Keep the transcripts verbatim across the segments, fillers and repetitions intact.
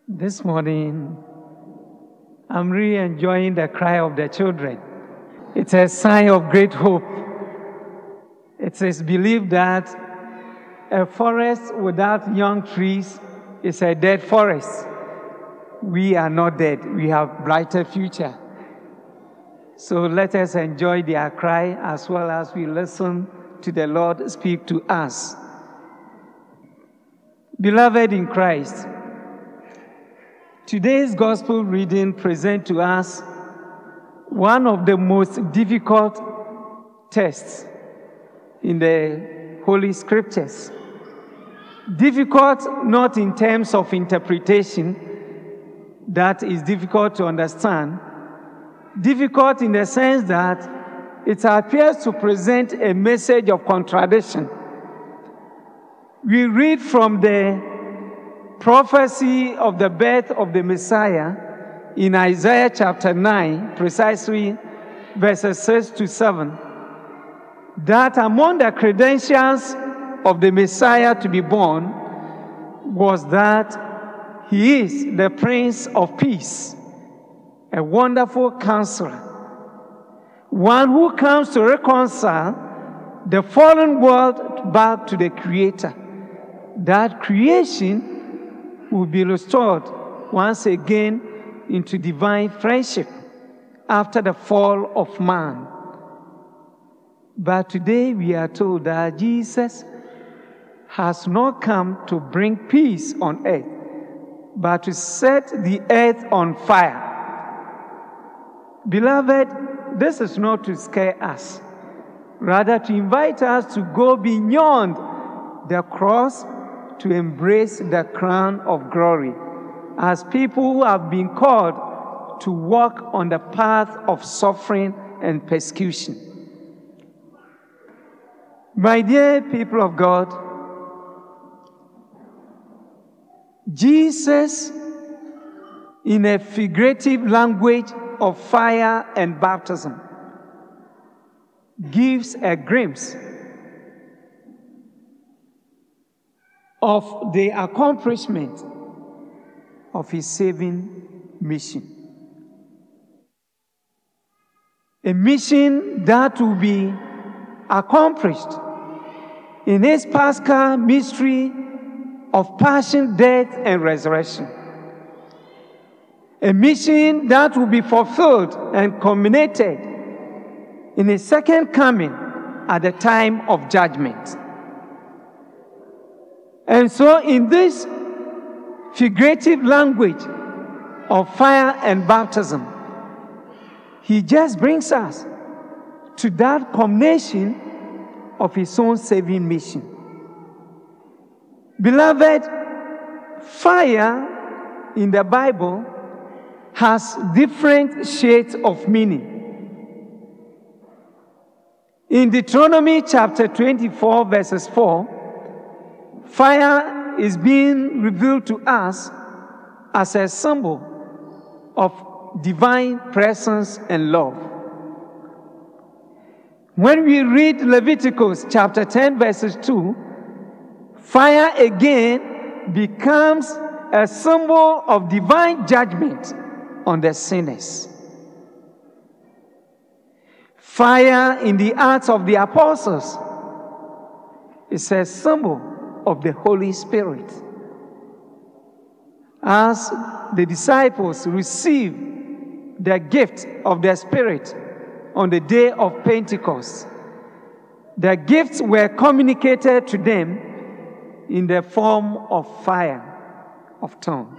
This morning, I'm really enjoying the cry of the children. It's a sign of great hope. It is believed that a forest without young trees is a dead forest. We are not dead. We have brighter future. So let us enjoy their cry as well as we listen to the Lord speak to us. Beloved in Christ, today's gospel reading presents to us one of the most difficult texts in the Holy Scriptures. Difficult not in terms of interpretation, that is difficult to understand. Difficult in the sense that it appears to present a message of contradiction. We read from the prophecy of the birth of the Messiah in Isaiah chapter nine, precisely verses six to seven, that among the credentials of the Messiah to be born was that he is the Prince of Peace, a wonderful counselor, one who comes to reconcile the fallen world back to the Creator. That creation will be restored once again into divine friendship after the fall of man. But today we are told that Jesus has not come to bring peace on earth, but to set the earth on fire. Beloved, this is not to scare us, rather to invite us to go beyond the cross to embrace the crown of glory as people who have been called to walk on the path of suffering and persecution. My dear people of God, Jesus, in a figurative language of fire and baptism, gives a glimpse of the accomplishment of his saving mission. A mission that will be accomplished in his Paschal mystery of passion, death, and resurrection. A mission that will be fulfilled and culminated in his second coming at the time of judgment. And so in this figurative language of fire and baptism, he just brings us to that culmination of his own saving mission. Beloved, fire in the Bible has different shades of meaning. In Deuteronomy chapter twenty-four, verses four, fire is being revealed to us as a symbol of divine presence and love. When we read Leviticus chapter ten, verses two, fire again becomes a symbol of divine judgment on the sinners. Fire in the Acts of the Apostles is a symbol of the Holy Spirit. As the disciples received the gift of the Spirit on the day of Pentecost, the gifts were communicated to them in the form of fire, of tongue.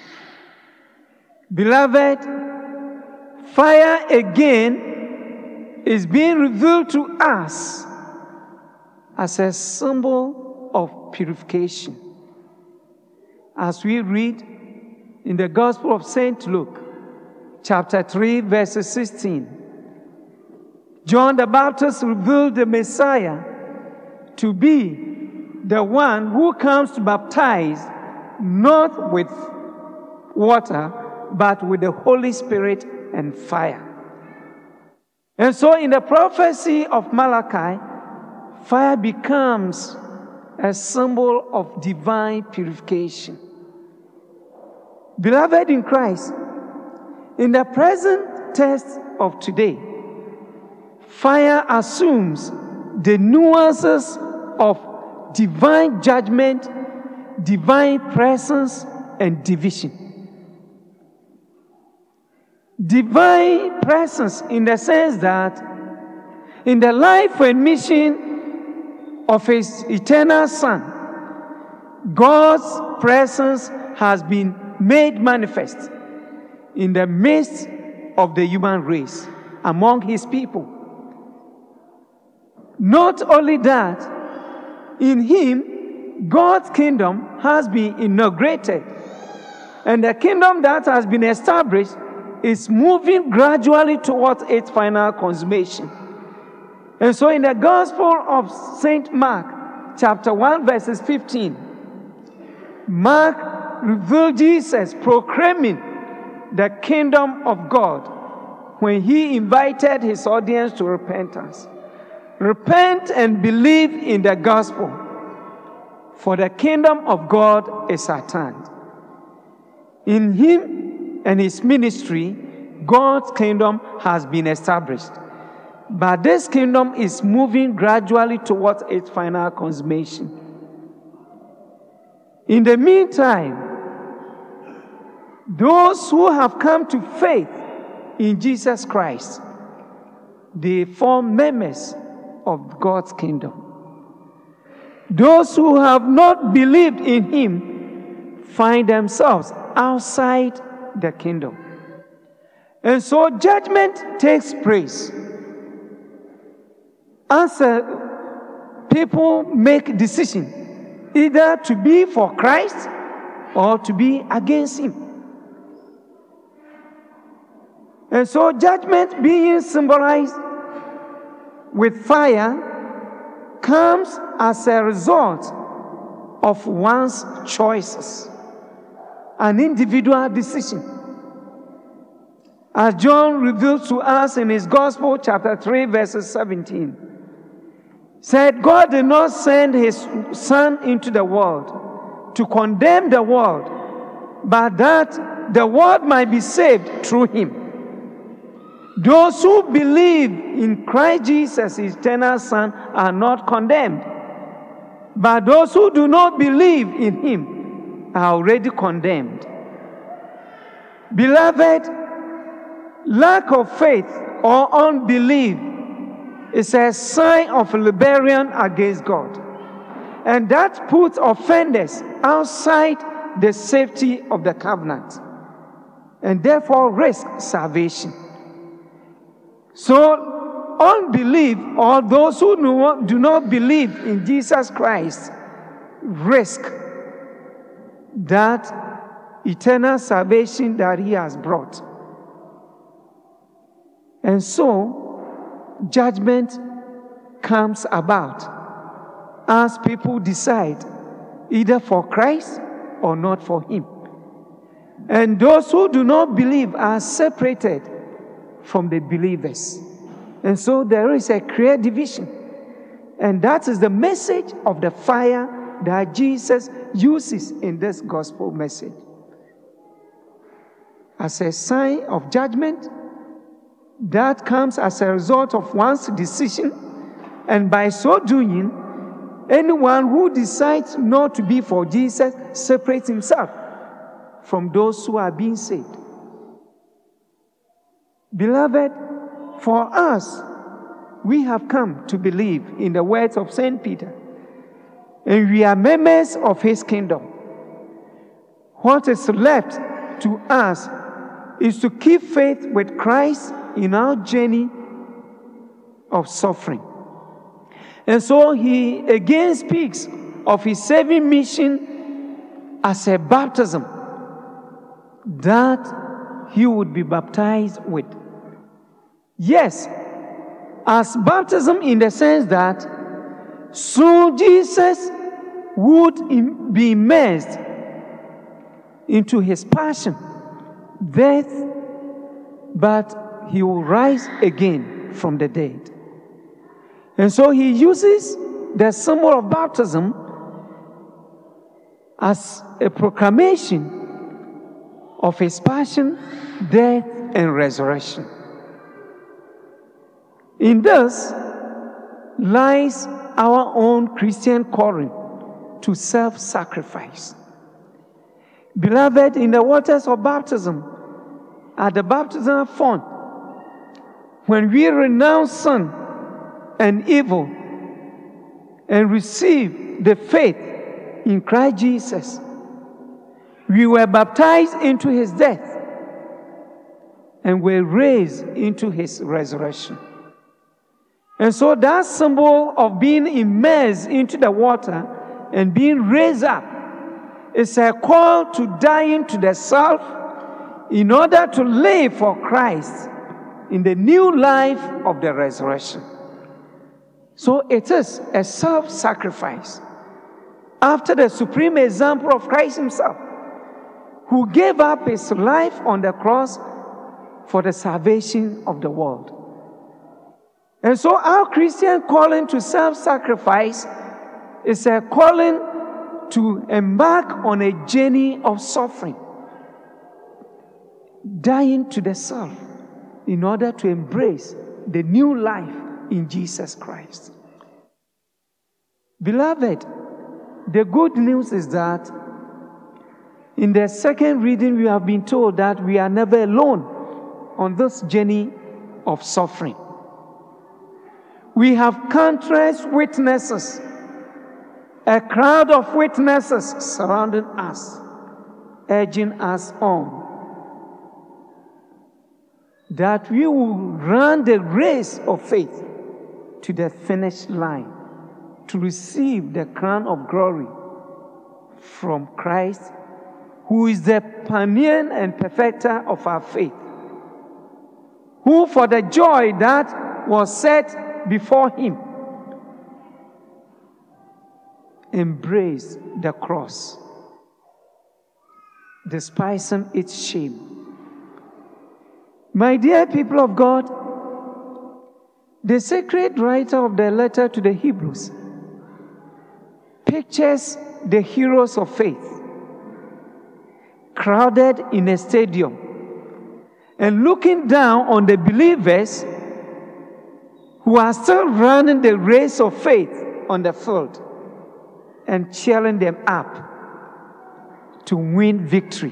Beloved, fire again is being revealed to us as a symbol of purification. As we read in the Gospel of Saint Luke, chapter three, verse sixteen, John the Baptist revealed the Messiah to be the one who comes to baptize not with water, but with the Holy Spirit and fire. And so in the prophecy of Malachi, fire becomes a symbol of divine purification. Beloved in Christ, in the present text of today, fire assumes the nuances of divine judgment, divine presence, and division. Divine presence in the sense that in the life and mission of His eternal Son, God's presence has been made manifest in the midst of the human race, among His people. Not only that, in Him, God's kingdom has been inaugurated, and the kingdom that has been established is moving gradually towards its final consummation. And so in the Gospel of Saint Mark, chapter one, verses fifteen, Mark revealed Jesus proclaiming the kingdom of God when He invited His audience to repentance. Repent and believe in the gospel, for the kingdom of God is at hand. In Him and His ministry, God's kingdom has been established. But this kingdom is moving gradually towards its final consummation. In the meantime, those who have come to faith in Jesus Christ, they form members of God's kingdom. Those who have not believed in Him find themselves outside the kingdom. And so judgment takes place as uh, people make decision either to be for Christ or to be against Him. And so judgment being symbolized with fire comes as a result of one's choices, an individual decision. As John reveals to us in his Gospel, chapter three, verses seventeen, said, God did not send His Son into the world to condemn the world, but that the world might be saved through Him. Those who believe in Christ Jesus, His eternal Son, are not condemned. But those who do not believe in Him are already condemned. Beloved, lack of faith or unbelief is a sign of rebellion against God. And that puts offenders outside the safety of the covenant, and therefore risk salvation. So, unbelief, or those who do not believe in Jesus Christ, risk that eternal salvation that He has brought. And so, judgment comes about as people decide either for Christ or not for Him. And those who do not believe are separated from the believers. And so there is a clear division. And that is the message of the fire that Jesus uses in this gospel message. As a sign of judgment that comes as a result of one's decision, and by so doing, anyone who decides not to be for Jesus separates himself from those who are being saved. Beloved, for us, we have come to believe in the words of Saint Peter, and we are members of His kingdom. What is left to us is to keep faith with Christ in our journey of suffering. And so he again speaks of His saving mission as a baptism that He would be baptized with. Yes, as baptism in the sense that soon Jesus would be immersed into His passion, death, but He will rise again from the dead. And so he uses the symbol of baptism as a proclamation of his passion, death, and resurrection. In this lies our own Christian calling to self-sacrifice. Beloved, in the waters of baptism, at the baptismal font, when we renounce sin and evil and receive the faith in Christ Jesus, we were baptized into his death and were raised into his resurrection. And so that symbol of being immersed into the water and being raised up is a call to die into the self in order to live for Christ in the new life of the resurrection. So it is a self-sacrifice after the supreme example of Christ himself, who gave up his life on the cross for the salvation of the world. And so our Christian calling to self-sacrifice is a calling to embark on a journey of suffering, dying to the self in order to embrace the new life in Jesus Christ. Beloved, the good news is that in the second reading we have been told that we are never alone on this journey of suffering. We have countless witnesses, a crowd of witnesses surrounding us, urging us on, that we will run the race of faith to the finish line to receive the crown of glory from Christ, who is the pioneer and perfecter of our faith, who for the joy that was set before him embraced the cross, despising its shame. My dear people of God, the sacred writer of the letter to the Hebrews pictures the heroes of faith crowded in a stadium and looking down on the believers who are still running the race of faith on the field and cheering them up to win victory.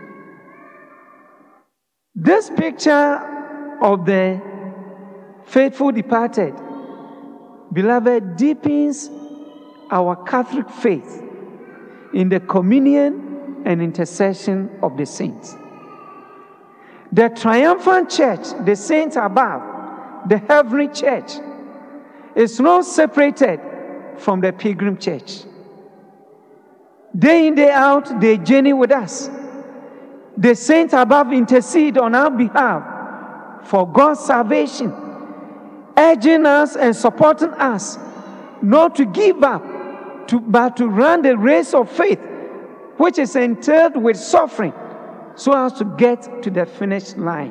This picture of the faithful departed, beloved, deepens our Catholic faith in the communion and intercession of the saints. The triumphant church, the saints above, the heavenly church, is not separated from the pilgrim church. Day in, day out, they journey with us. The saints above intercede on our behalf for God's salvation, urging us and supporting us not to give up, to, but to run the race of faith, which is entailed with suffering, so as to get to the finish line.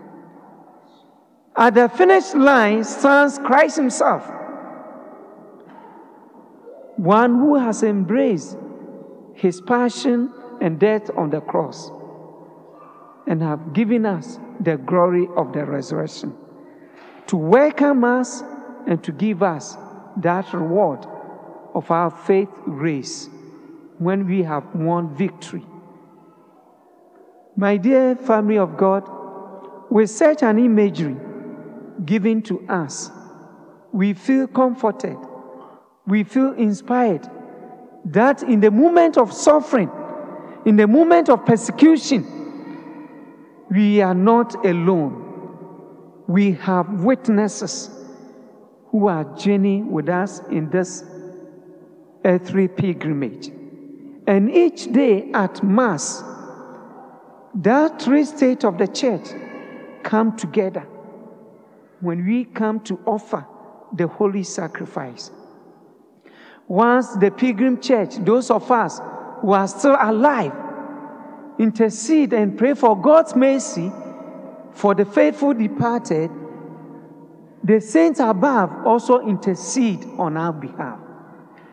At the finish line stands Christ himself, one who has embraced his passion and death on the cross and have given us the glory of the resurrection, to welcome us and to give us that reward of our faith race when we have won victory. My dear family of God, with such an imagery given to us, we feel comforted, we feel inspired that in the moment of suffering, in the moment of persecution, we are not alone. We have witnesses who are journeying with us in this earthly pilgrimage. And each day at Mass, that three states of the church come together when we come to offer the holy sacrifice. Once the pilgrim church, those of us who are still alive, intercede and pray for God's mercy for the faithful departed, the saints above also intercede on our behalf,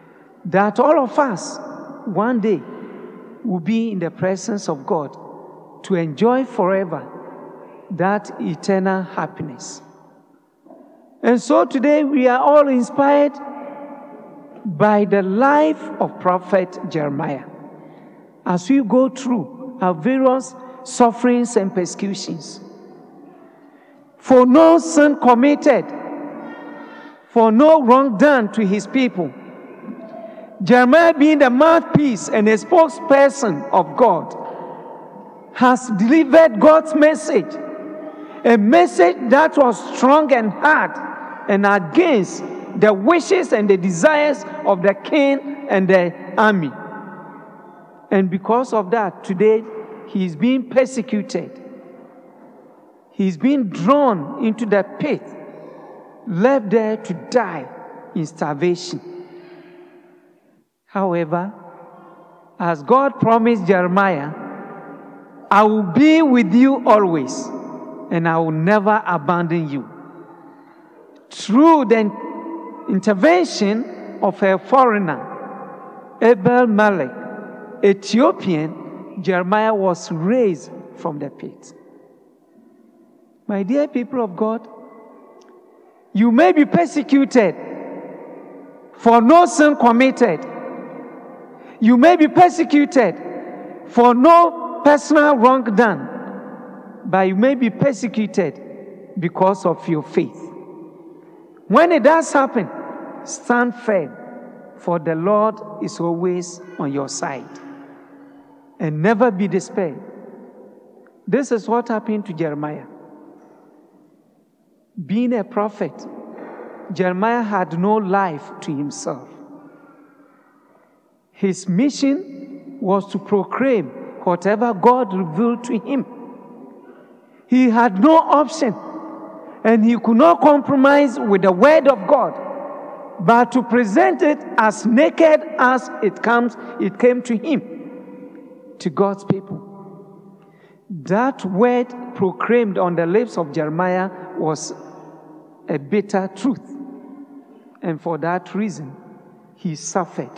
that all of us one day will be in the presence of God to enjoy forever that eternal happiness. And so today we are all inspired by the life of Prophet Jeremiah as we go through our various sufferings and persecutions. For no sin committed, for no wrong done to his people, Jeremiah, being the mouthpiece and a spokesperson of God, has delivered God's message, a message that was strong and hard and against the wishes and the desires of the king and the army. And because of that, today he is being persecuted. He is being drawn into the pit, left there to die in starvation. However, as God promised Jeremiah, I will be with you always, and I will never abandon you. Through the intervention of a foreigner, Abel Melech, Ethiopian, Jeremiah was raised from the pit. My dear people of God, you may be persecuted for no sin committed. You may be persecuted for no personal wrong done, but you may be persecuted because of your faith. When it does happen, stand firm, for the Lord is always on your side. And never be despaired. This is what happened to Jeremiah. Being a prophet, Jeremiah had no life to himself. His mission was to proclaim whatever God revealed to him. He had no option, and he could not compromise with the word of God, but to present it as naked as it comes, it came to him, to God's people. That word proclaimed on the lips of Jeremiah was a bitter truth, and for that reason, he suffered.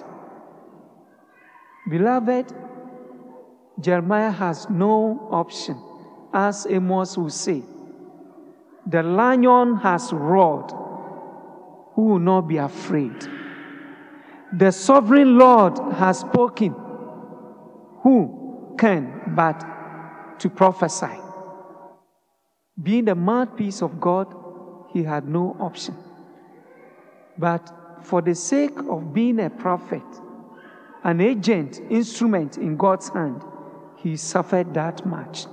Beloved, Jeremiah has no option. As Amos will say, the lion has roared. Who will not be afraid? The sovereign Lord has spoken. Who can but to prophesy? Being the mouthpiece of God, he had no option. But for the sake of being a prophet, an agent, instrument in God's hand, he suffered that much.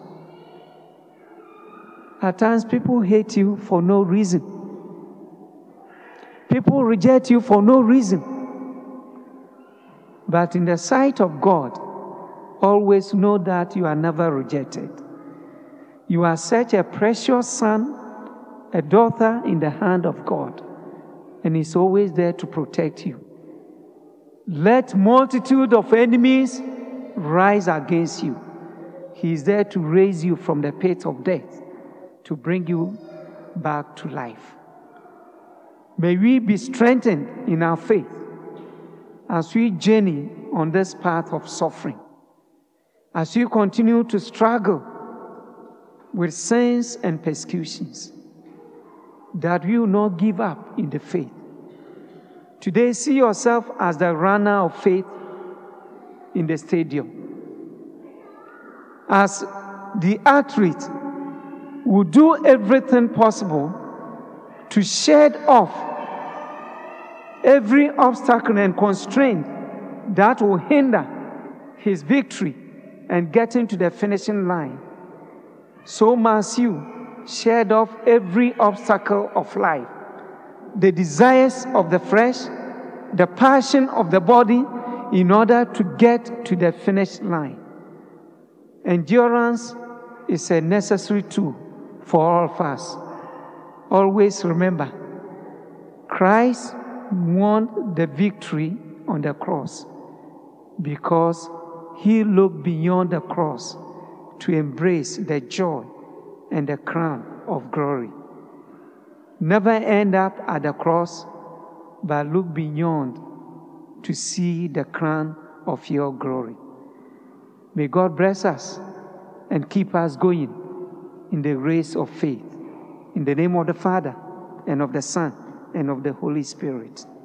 At times, people hate you for no reason. People reject you for no reason. But in the sight of God, always know that you are never rejected. You are such a precious son, a daughter in the hand of God, and he's always there to protect you. Let multitude of enemies rise against you. He is there to raise you from the pit of death, to bring you back to life. May we be strengthened in our faith as we journey on this path of suffering, as we continue to struggle with sins and persecutions, that we will not give up in the faith. Today, see yourself as the runner of faith in the stadium. As the athlete will do everything possible to shed off every obstacle and constraint that will hinder his victory and getting to the finishing line, so must you shed off every obstacle of life, the desires of the flesh, the passion of the body, in order to get to the finish line. Endurance is a necessary tool for all of us. Always remember, Christ won the victory on the cross because he looked beyond the cross to embrace the joy and the crown of glory. Never end up at the cross, but look beyond to see the crown of your glory. May God bless us and keep us going in the race of faith. In the name of the Father, and of the Son, and of the Holy Spirit.